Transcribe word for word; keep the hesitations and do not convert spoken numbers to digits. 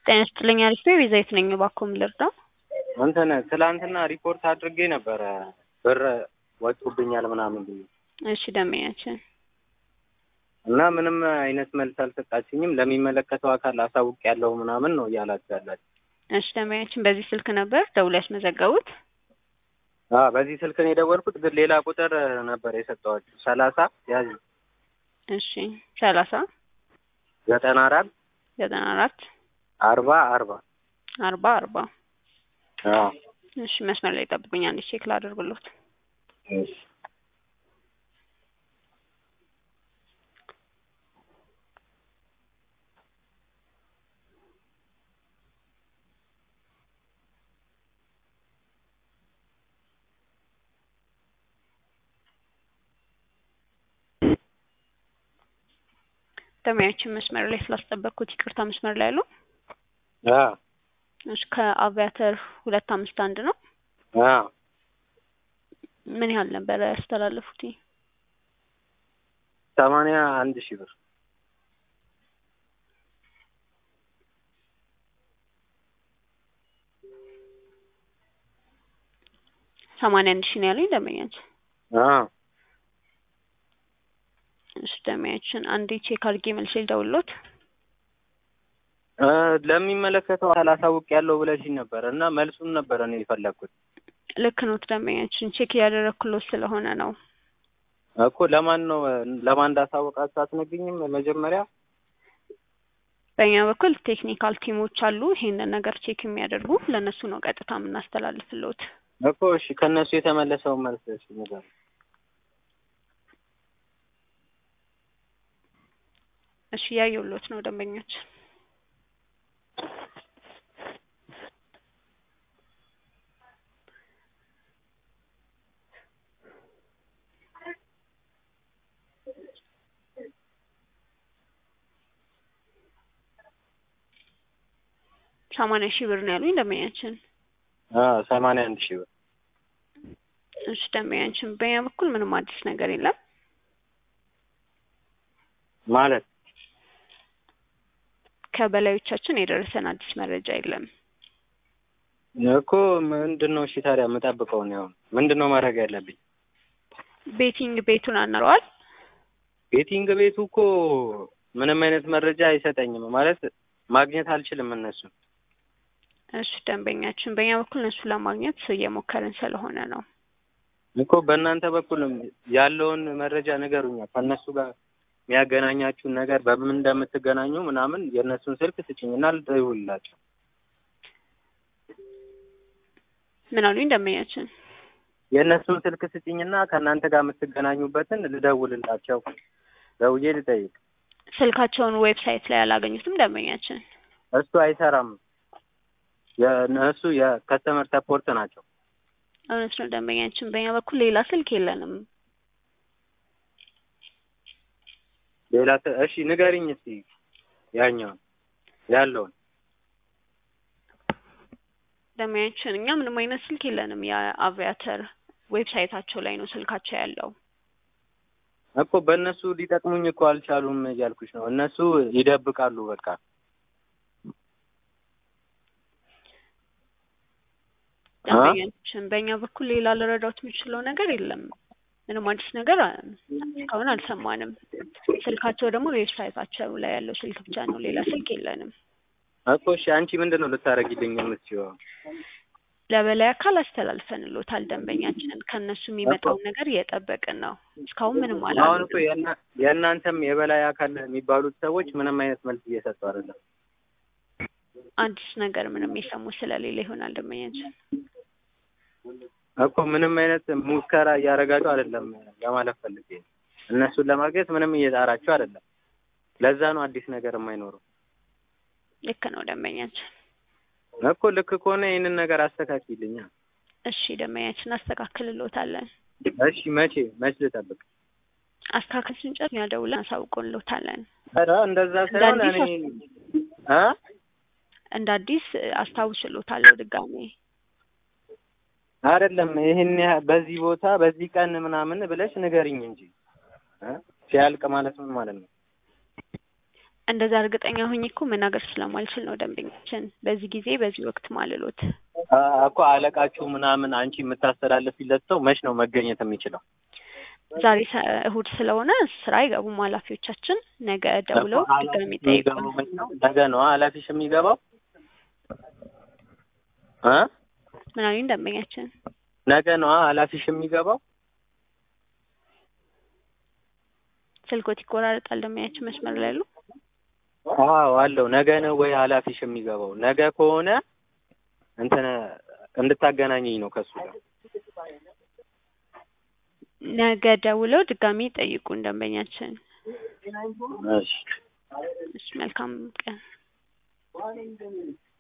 ጤና ይስጥልኝ አሪፍ ነኝ ቤዛዊት ነኝ እባክዎን ልርዳው? እንትን ትላንትና ሪፖርት አድርጌ ነበረ ብር ወጥቶብኛል ምናምን ብዬ። እሺ ደንበኛችን እና ምንም አይነት መልስ አልሰጣችኝም። ለሚመለከተው አካል አሳውቄያለሁ ምናምን ነው እያላችሁ ያላችሁ። እሺ ደንበኛችን በዚህ ስልክ ነበር ደውለው ያስመዘገቡት? አዎ በዚህ ስልክ ነው የደወልኩት፣ ግን ሌላ ቁጥር ነበር የሰጠኋችሁ። ሰላሳ ያዝ። እሺ ሰላሳ ዘጠና አራት ዘጠና አራት አርባ አርባ አርባ አርባ አዎ እሺ መስመር ላይ ጠብቁኝ አንዴ ቼክ ላድርግልዎት። እሺ ደንበኛችን መስመር ላይ ስላስጠበቅኩት ይቅርታ። መስመር ላይ አሉ? አዎ እሺ ከአቪያተር ሁለት አምስት አንድ ነው? አዎ ምን ያህል ነበር ያስተላለፉት? ሰማንያ አንድ ሺህ ብር። ሰማንያ አንድ ሺህ ነው ያሉኝ ደንበኛችን? አዎ እሺ ደንበኛችን አንዴ ቼክ አድርጌ መልሼ ልደውልልዎት? እ ለሚመለከተው አካል አሳውቄያለሁ ብለሽኝ ነበር እና መልሱን ነበር እኔ የፈለኩት። ልክ ነዎት ደንበኛችን ቼክ እያደረኩልዎት ስለሆነ ነው። እኮ ለማን ነው ለማን እንዳሳወቃችሁ አትነግሪኝም መጀመሪያ? በእኛ በኩል ቴክኒካል ቲሞች አሉ ይሄንን ነገር ቼክ የሚያደርጉ፣ ለእነሱ ነው ቀጥታ የምናስተላልፍልዎት። እኮ እሺ ከእነሱ የተመለሰውን መልስ እሺ ንገሪኝ። እሺ እያየሁልዎት ነው ደንበኛችን። ሰማንያ ሺህ ብር ነው ያሉኝ ደንበኛችን? አዎ ሰማንያ አንድ ሺህ ብር። እሺ ደንበኛችን በእኛ በኩል ምንም አዲስ ነገር የለም። ማለት ከበላዮቻችን የደረሰን አዲስ መረጃ የለም። እኮ ምንድነው እሺ ታዲያ የምጠብቀው ነው? አሁን ምንድነው ማድረግ ያለብኝ? ቤቲንግ ቤቱን አናግረዋል? ቤቲንግ ቤቱ እኮ ምንም አይነት መረጃ አይሰጠኝም፣ ማለት ማግኘት አልችልም እነሱን። እሺ ደንበኛችን በእኛ በኩል እነሱ ለማግኘት እየሞከርን ስለሆነ ነው። እኮ በእናንተ በኩል ያለውን መረጃ ንገሩኛ። ከእነሱ ጋር የሚያገናኛችሁን ነገር በምን እንደምትገናኙ ምናምን የእነሱን ስልክ ስጭኝና ልደውልላቸው። ምን አሉኝ ደንበኛችን? የእነሱን ስልክ ስጭኝና ከእናንተ ጋር የምትገናኙበትን ልደውልላቸው፣ ደውዬ ልጠይቅ። ስልካቸውን ዌብሳይት ላይ አላገኙትም ደንበኛችን? እሱ አይሰራም። የእነሱ የከስተመር ሰፖርት ናቸው። እውነት ነው ደንበኛችን፣ በእኛ በኩል ሌላ ስልክ የለንም። ሌላ እሺ ንገሪኝ እስኪ ያኛውን ያለውን። ደንበኛችን እኛ ምንም አይነት ስልክ የለንም። የአቪያተር ዌብሳይታቸው ላይ ነው ስልካቸው ያለው። እኮ በእነሱ ሊጠቅሙኝ እኮ አልቻሉም እያልኩሽ ነው። እነሱ ይደብቃሉ በቃ። ደንበኛችን በእኛ በኩል ሌላ ልረዳዎት የምችለው ነገር የለም። ምንም አዲስ ነገር እስካሁን አልሰማንም። ስልካቸው ደግሞ ዌብሳይታቸው ላይ ያለው ስልክ ብቻ ነው፣ ሌላ ስልክ የለንም። እኮ እሺ አንቺ ምንድነው ልታረጊልኝ የምትችይው? ለበላይ አካል አስተላልፈንልዎታል ደንበኛችን። ከእነሱ የሚመጣውን ነገር እየጠበቅን ነው። እስካሁን ምንም አላሉንም። አሁን እኮ የእናንተም የበላይ አካል የሚባሉት ሰዎች ምንም አይነት መልስ እየሰጡ አይደለም። አዲስ ነገር ምንም የሰሙ ስለሌለ ይሆናል ደንበኛችን። እኮ ምንም አይነት ሙከራ እያደረጋችሁ አይደለም ለማለት ፈልጌ ነው። እነሱን ለማግኘት ምንም እየጣራችሁ አይደለም። ለዛ ነው አዲስ ነገር የማይኖረው። ልክ ነው ደንበኛችን። እኮ ልክ ከሆነ ይሄንን ነገር አስተካክልልኛ። እሺ ደንበኛችን አስተካክልልዎታለን። እሺ መቼ መቼ ልጠብቅ? አስተካክል ስንጨርስ እኛ ደውለን አሳውቅልዎታለን። ኧረ እንደዛ ሳይሆን እኔ እ እንደ አዲስ አስታውስልዎታለሁ ድጋሜ። አይደለም ይሄን በዚህ ቦታ በዚህ ቀን ምናምን ብለሽ ንገሪኝ እንጂ እ ሲያልቅ ማለት ምን ማለት ነው? እንደዛ እርግጠኛ ሆኜ እኮ መናገር ስለማልችል ነው ደንበኛችን በዚህ ጊዜ በዚህ ወቅት ማልሎት። እኮ አለቃችሁ ምናምን አንቺ የምታስተላልፊለት ሰው መች ነው መገኘት የሚችለው? ዛሬ ሰ- እሁድ ስለሆነ ስራ አይገቡም ኃላፊዎቻችን። ነገ ደውለው ድጋሚ ጠይቁን። የሚገባው መች ነው? ነገ ነው ኃላፊሽ የሚገባው እ ምን አሉኝ ደንበኛችን? ነገ ነው ኃላፊሽ የሚገባው? ስልኮት ይቆራረጣል ደንበኛችን መስመር ላይ ያሉ። አዎ አለው። ነገ ነው ወይ ኃላፊሽ የሚገባው? ነገ ከሆነ እንትን እንድታገናኘኝ ነው ከሱ ጋር። ነገ ደውለው ድጋሚ ጠይቁን ደንበኛችን። እሺ እሺ መልካም ቀን።